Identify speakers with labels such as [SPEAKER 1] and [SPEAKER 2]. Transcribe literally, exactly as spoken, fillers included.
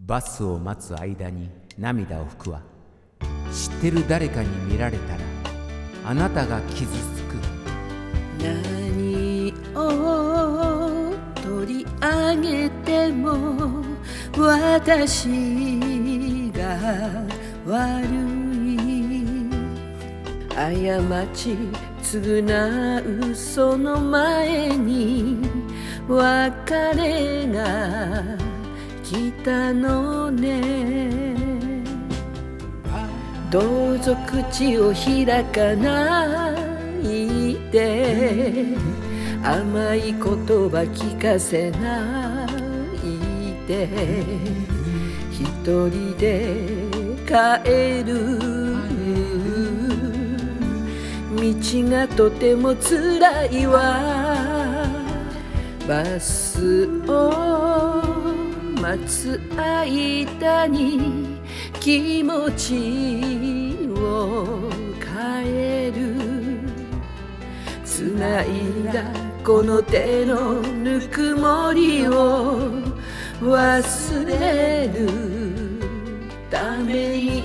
[SPEAKER 1] バスを待つ間に涙を拭くわ。知ってる誰かに見られたらあなたが傷つく。
[SPEAKER 2] 何を取り上げても私が悪い。過ち償うその前に別れが来たのね。どうぞ口を開かないで、甘い言葉聞かせないで、一人で帰る。道がとてもつらいわ。バスを待つ間に気持ちを変える。つないだこの手のぬくもりを忘れるために